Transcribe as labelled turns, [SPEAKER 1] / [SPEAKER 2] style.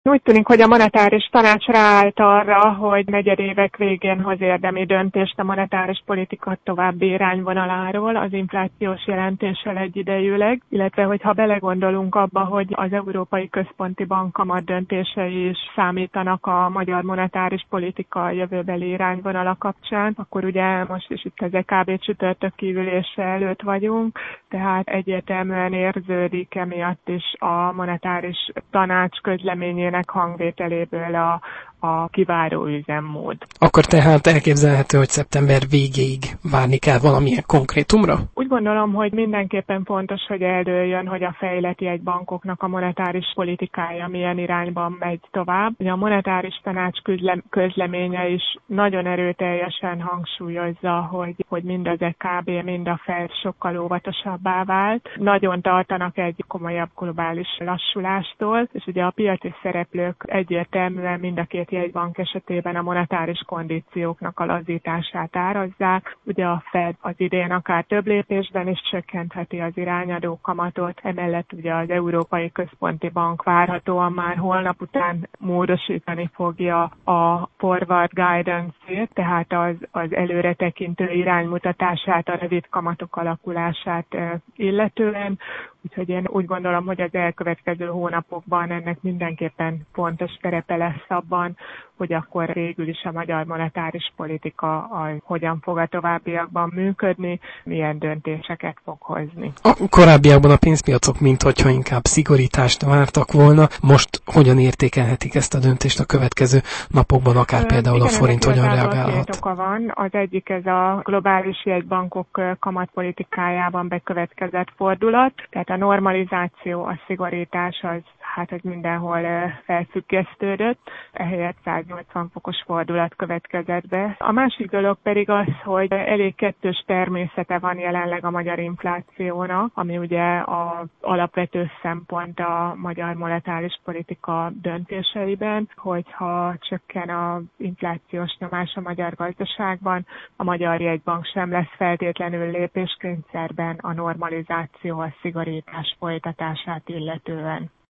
[SPEAKER 1] Úgy tűnik, hogy a monetáris tanács ráállt arra, hogy negyedévek végén hoz érdemi döntést a monetáris politika további irányvonaláról az inflációs jelentéssel egyidejűleg, illetve hogyha belegondolunk abba, hogy az Európai Központi Bank kamat döntései is számítanak a magyar monetáris politika jövőbeli irányvonala kapcsán, akkor ugye most is itt az EKB csütörtöki ülése előtt vagyunk, tehát egyértelműen érződik emiatt is a monetáris tanács közleményének hangvételéből a kiváró üzemmód.
[SPEAKER 2] Akkor tehát elképzelhető, hogy szeptember végéig várni kell valamilyen konkrétumra?
[SPEAKER 1] Úgy gondolom, hogy mindenképpen fontos, hogy eldőljön, hogy a fejlett jegybankoknak a monetáris politikája milyen irányban megy tovább. Ugye a monetáris tanács közleménye is nagyon erőteljesen hangsúlyozza, hogy mind az EKB, mind a Fed sokkal óvatosabbá vált. Nagyon tartanak egy komolyabb globális lassulástól, és ugye a piaci szereplők egyértelműen mind a két jegybank esetében a monetáris kondícióknak a lazítását árazzák. Ugye a Fed az idén akár több lépésben is csökkentheti az irányadó kamatot, emellett ugye az Európai Központi Bank várhatóan már holnap után módosítani fogja a forward guidance-ét, tehát az előretekintő iránymutatását, a rövid kamatok alakulását illetően. Úgyhogy én úgy gondolom, hogy az elkövetkező hónapokban ennek mindenképpen fontos szerepe lesz abban, hogy akkor végül is a magyar monetáris politika hogyan fog a továbbiakban működni, milyen döntéseket fog hozni.
[SPEAKER 2] A korábbiakban a pénzpiacok minthogyha inkább szigorítást vártak volna. Most hogyan értékelhetik ezt a döntést a következő napokban, akár például a forint hogyan reagálhat?
[SPEAKER 1] Két oka van. Az egyik ez a globális jegybankok kamatpolitikájában bekövetkezett fordulat, tehát a normalizáció, a szigorítás az mindenhol felfüggesztődött, ehelyett 180 fokos fordulat következett be. A másik dolog pedig az, hogy elég kettős természete van jelenleg a magyar inflációnak, ami ugye az alapvető szempont a magyar monetáris politika döntéseiben, hogyha csökken az inflációs nyomás a magyar gazdaságban, a magyar jegybank sem lesz feltétlenül lépéskényszerben a normalizáció, a szigorítás folytatását illetően.